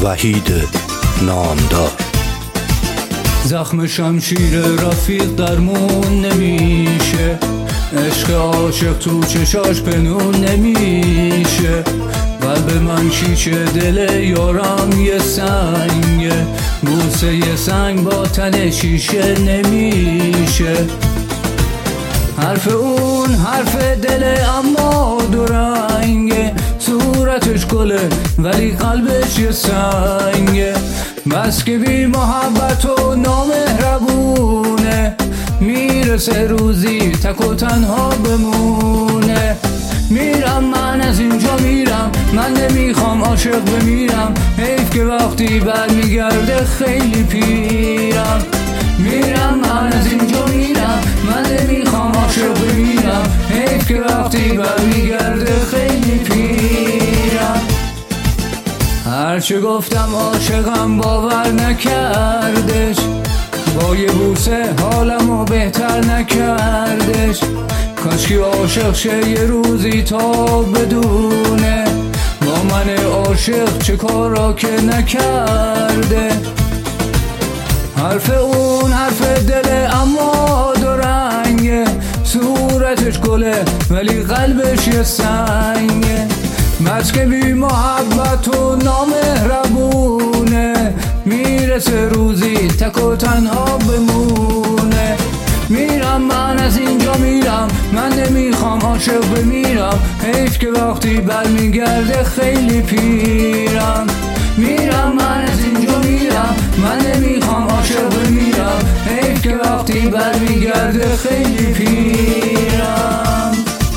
وحید نامدار. زخم شمشیر رفیق درمون نمیشه، عشق عاشق تو چشاش پنون نمیشه. قلب من کیچه، دل یارم یه سنگه، بوسه یه سنگ با تن شیشه نمیشه. حرف اون حرف دله اما دو رنگه، صورتش گله ولی قلبش یه سنگه. بس که بی محبت و نامهربونه، میرسه روزی تک و تنها بمونه. میرم من از اینجا میرم، من نمیخوام عاشق بمیرم، حیف که وقتی برمیگرده خیلی پیرم. میرم من از اینجا میرم، من نمیخوام عاشق بمیرم، حیف که وقتی برمیگرده خیلی پیرم. هرچه گفتم عاشقم باور نکردش، با یه بوسه حالمو بهتر نکردش. کاشکی عاشق شه یه روزی تا بدونه، با من عاشق چه کارا که نکرده. حرف اون حرف دله اما دو رنگه، صورتش گله ولی قلبش یه سنگه. بس که بی محبت و نامهربونه، میرسه روزی تک و تنها بمونه. میرم من از اینجا میرم، من نمیخوام عاشق بمیرم، حیف که وقتی برمیگرده خیلی پیرم. میرم من از اینجا میرم، من نمیخوام عاشق بمیرم، حیف که وقتی برمیگرده خیلی پیرم.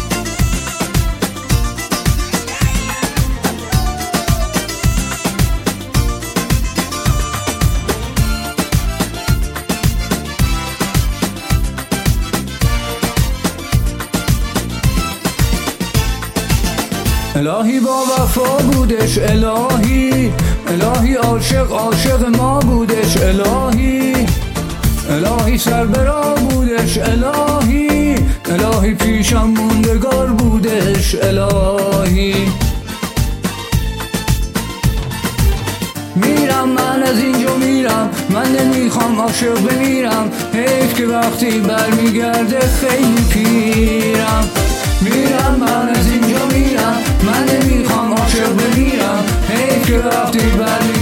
الهی با وفا بودش، الهی الهی عاشق عاشق ما بودش، الهی الهی سربرا بودش، الهی الهی پیشم موندگار بودش، الهی. میرم من از اینجا میرم، من نمیخوام عاشق بمیرم، حیف که وقتی برمیگرده خیلی پیرم. میرم من از اینجا میرم، من نمیخوام عاشق بمیرم، حیف که وقتی برمیگرده